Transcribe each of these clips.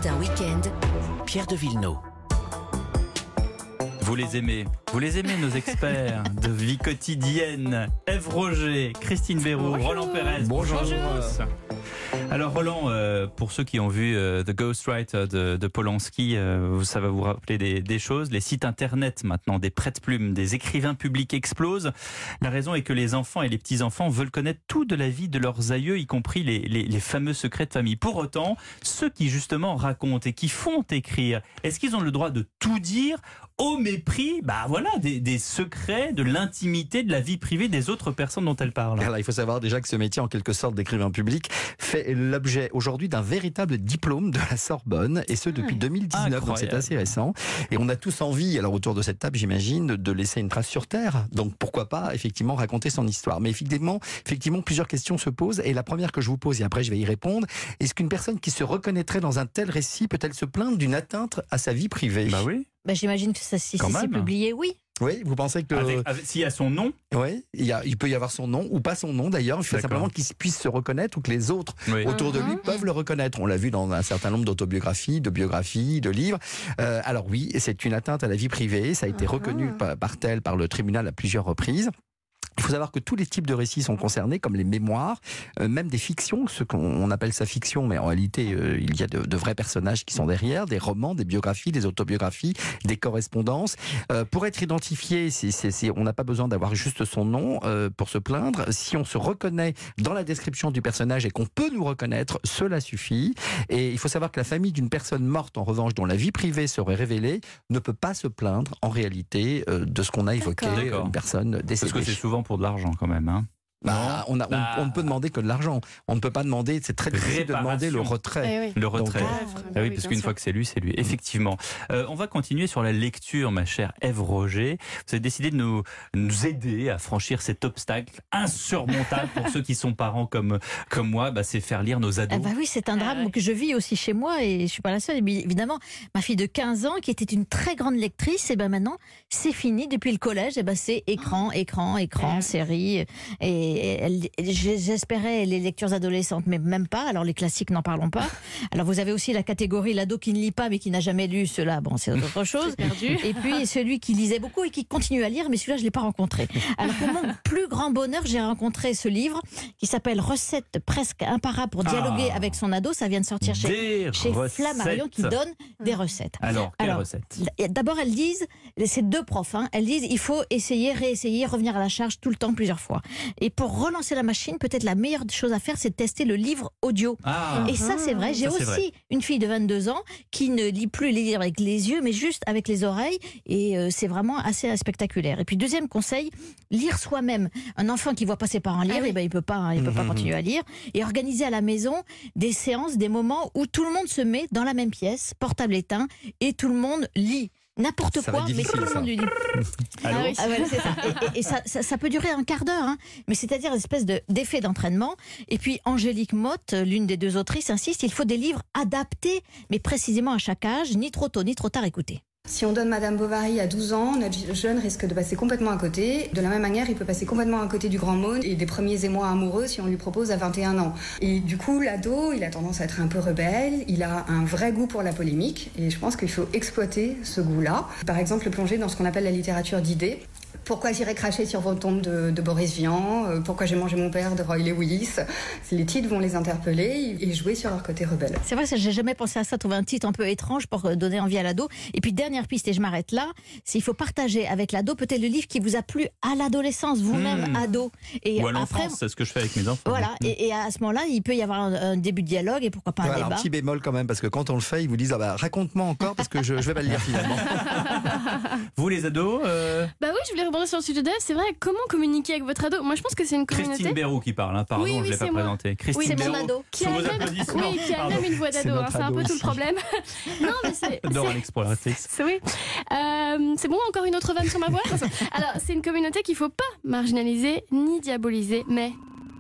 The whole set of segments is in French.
Matin Week-end, Pierre de Villeneuve. Vous les aimez nos experts de vie quotidienne. Ève Roger, Christine Béroux, Roland Pérez. Bonjour. Alors Roland, pour ceux qui ont vu The Ghostwriter de Polanski, ça va vous rappeler des choses. Les sites internet maintenant, des prête-plumes, des écrivains publics explosent. La raison est que les enfants et les petits-enfants veulent connaître tout de la vie de leurs aïeux, y compris les fameux secrets de famille. Pour autant, ceux qui justement racontent et qui font écrire, est-ce qu'ils ont le droit de tout dire au mépris des secrets, de l'intimité, de la vie privée des autres personnes dont elles parlent? Alors, il faut savoir déjà que ce métier, en quelque sorte, d'écrivain public, fait l'objet aujourd'hui d'un véritable diplôme de la Sorbonne, et ce depuis 2019, donc c'est assez récent. Et on a tous envie, alors autour de cette table, j'imagine, de laisser une trace sur Terre. Donc pourquoi pas, effectivement, raconter son histoire. Mais effectivement, plusieurs questions se posent. Et la première que je vous pose, et après je vais y répondre, est-ce qu'une personne qui se reconnaîtrait dans un tel récit peut-elle se plaindre d'une atteinte à sa vie privée? Bah oui. J'imagine que si c'est publié, oui. Oui, vous pensez que... S'il y a son nom? Oui, il peut y avoir son nom, ou pas son nom d'ailleurs. Il faut simplement qu'il puisse se reconnaître, ou que les autres autour de lui peuvent le reconnaître. On l'a vu dans un certain nombre d'autobiographies, de biographies, de livres. Alors oui, c'est une atteinte à la vie privée. Ça a été reconnu par le tribunal à plusieurs reprises. Il faut savoir que tous les types de récits sont concernés, comme les mémoires, même des fictions, ce qu'on appelle ça fiction, mais en réalité, il y a de vrais personnages qui sont derrière, des romans, des biographies, des autobiographies, des correspondances. Pour être identifié, on n'a pas besoin d'avoir juste son nom pour se plaindre. Si on se reconnaît dans la description du personnage et qu'on peut nous reconnaître, cela suffit. Et il faut savoir que la famille d'une personne morte, en revanche, dont la vie privée serait révélée, ne peut pas se plaindre, en réalité, de ce qu'on a évoqué, une personne décédée. Parce que c'est souvent pour de l'argent quand même, hein. On ne peut demander que de l'argent. On ne peut pas demander, c'est très difficile de demander le retrait. Le retrait. Donc, oui, parce qu'une fois que c'est lui, c'est lui. Effectivement. On va continuer sur la lecture, ma chère Ève Roger. Vous avez décidé de nous aider à franchir cet obstacle insurmontable pour ceux qui sont parents comme moi. C'est faire lire nos ados. Oui, c'est un drame que je vis aussi chez moi, et je ne suis pas la seule. Évidemment, ma fille de 15 ans, qui était une très grande lectrice, et maintenant, c'est fini. Depuis le collège, c'est écran, série. Et j'espérais les lectures adolescentes, mais même pas. Alors les classiques, n'en parlons pas. Alors vous avez aussi la catégorie l'ado qui ne lit pas mais qui n'a jamais lu. Cela, c'est autre chose. Et puis celui qui lisait beaucoup et qui continue à lire, mais celui-là je l'ai pas rencontré. Alors pour mon plus grand bonheur, j'ai rencontré ce livre qui s'appelle Recettes presque imparables pour dialoguer avec son ado. Ça vient de sortir chez Flammarion, qui donne des recettes. Alors quelles recettes? D'abord elles disent, c'est deux profs, elles disent il faut essayer, réessayer, revenir à la charge tout le temps, plusieurs fois. Et pour relancer la machine, peut-être la meilleure chose à faire, c'est de tester le livre audio. Et ça, c'est vrai. J'ai aussi une fille de 22 ans qui ne lit plus les livres avec les yeux, mais juste avec les oreilles. Et c'est vraiment assez spectaculaire. Et puis, deuxième conseil, lire soi-même. Un enfant qui voit pas ses parents lire, il peut pas continuer à lire. Et organiser à la maison des séances, des moments où tout le monde se met dans la même pièce, portable éteint, et tout le monde lit. N'importe quoi, mais tout le monde lui dit. C'est ça. Ça peut durer un quart d'heure, mais c'est-à-dire une espèce d'effet d'entraînement. Et puis Angélique Motte, l'une des deux autrices, insiste, il faut des livres adaptés, mais précisément à chaque âge, ni trop tôt, ni trop tard. Écoutez. Si on donne Madame Bovary à 12 ans, notre jeune risque de passer complètement à côté. De la même manière, il peut passer complètement à côté du grand monde et des premiers émois amoureux si on lui propose à 21 ans. Et du coup, l'ado, il a tendance à être un peu rebelle, il a un vrai goût pour la polémique et je pense qu'il faut exploiter ce goût-là. Par exemple, le plonger dans ce qu'on appelle la littérature d'idées. Pourquoi j'irai cracher sur vos tombes de Boris Vian? Pourquoi j'ai mangé mon père de Roy Lewis? Les titres vont les interpeller et jouer sur leur côté rebelle. C'est vrai, j'ai jamais pensé à ça, trouver un titre un peu étrange pour donner envie à l'ado. Et puis dernière piste, et je m'arrête là, c'est il faut partager avec l'ado peut-être le livre qui vous a plu à l'adolescence, vous-même ado. Ou à l'enfance, c'est ce que je fais avec mes enfants. Voilà, et à ce moment-là, il peut y avoir un début de dialogue et pourquoi pas un débat. Un petit bémol quand même, parce que quand on le fait, ils vous disent raconte-moi encore parce que je vais pas le lire finalement. Vous les ados Oui, je voulais rebondir sur le sujet d'Ève. C'est vrai, comment communiquer avec votre ado? Moi, je pense que c'est une communauté. Christine Béroux qui parle, pardon, je ne l'ai pas présenté. Christine c'est Béroux, mon ado. Qui a même une voix d'ado, c'est un peu tout le problème. Non, mais c'est Dora l'exploratrice. Oui. C'est bon, encore une autre vanne sur ma voix. Alors, c'est une communauté qu'il ne faut pas marginaliser ni diaboliser, mais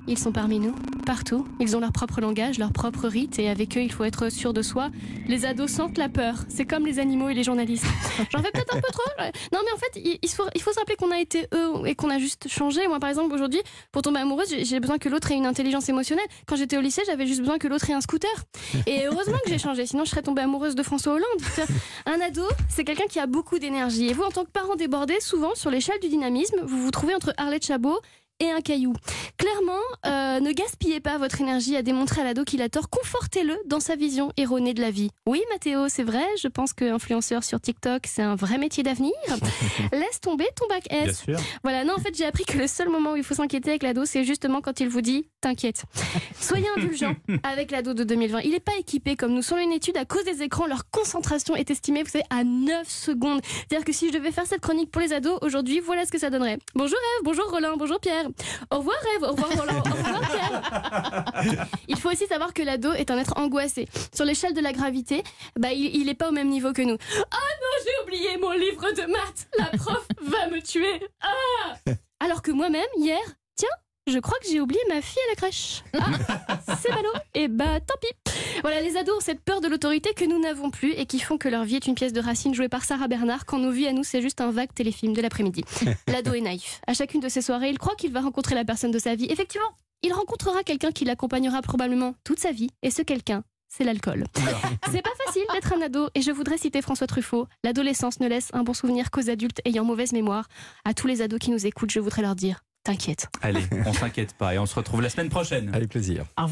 ils sont parmi nous, partout. Ils ont leur propre langage, leur propre rite, et avec eux, il faut être sûr de soi. Les ados sentent la peur. C'est comme les animaux et les journalistes. J'en fais peut-être un peu trop. Non, mais en fait, il faut se rappeler qu'on a été eux et qu'on a juste changé. Moi, par exemple, aujourd'hui, pour tomber amoureuse, j'ai besoin que l'autre ait une intelligence émotionnelle. Quand j'étais au lycée, j'avais juste besoin que l'autre ait un scooter. Et heureusement que j'ai changé, sinon je serais tombée amoureuse de François Hollande. Un ado, c'est quelqu'un qui a beaucoup d'énergie. Et vous, en tant que parent débordé, souvent, sur l'échelle du dynamisme, vous vous trouvez entre Arlette Chabot et un caillou. Clairement, ne gaspillez pas votre énergie à démontrer à l'ado qu'il a tort. Confortez-le dans sa vision erronée de la vie. Oui, Mathéo, c'est vrai, je pense qu'influenceur sur TikTok, c'est un vrai métier d'avenir. Laisse tomber ton bac S. Bien sûr. Voilà, non, en fait, j'ai appris que le seul moment où il faut s'inquiéter avec l'ado, c'est justement quand il vous dit « t'inquiète ». Soyez indulgents avec l'ado de 2020. Il n'est pas équipé comme nous. Selon une étude, à cause des écrans, leur concentration est estimée, vous savez, à 9 secondes. C'est-à-dire que si je devais faire cette chronique pour les ados, aujourd'hui, voilà ce que ça donnerait. Bonjour Ève, bonjour Roland, bonjour Pierre. Au revoir Ève, au revoir Roland, au revoir Pierre. Il faut aussi savoir que l'ado est un être angoissé. Sur l'échelle de la gravité, il n'est pas au même niveau que nous. Ah non, j'ai oublié mon livre de maths. La prof va me tuer. Ah. Alors que moi-même, hier, tiens, je crois que j'ai oublié ma fille à la crèche. Ah, c'est ballot. Et tant pis. Voilà, les ados ont cette peur de l'autorité que nous n'avons plus et qui font que leur vie est une pièce de Racine jouée par Sarah Bernard quand nos vies à nous, c'est juste un vague téléfilm de l'après-midi. L'ado est naïf. À chacune de ses soirées, il croit qu'il va rencontrer la personne de sa vie. Effectivement, il rencontrera quelqu'un qui l'accompagnera probablement toute sa vie. Et ce quelqu'un, c'est l'alcool. C'est pas facile d'être un ado et je voudrais citer François Truffaut. L'adolescence ne laisse un bon souvenir qu'aux adultes ayant mauvaise mémoire. À tous les ados qui nous écoutent, je voudrais leur dire: t'inquiète. Allez, on s'inquiète pas et on se retrouve la semaine prochaine. Avec plaisir.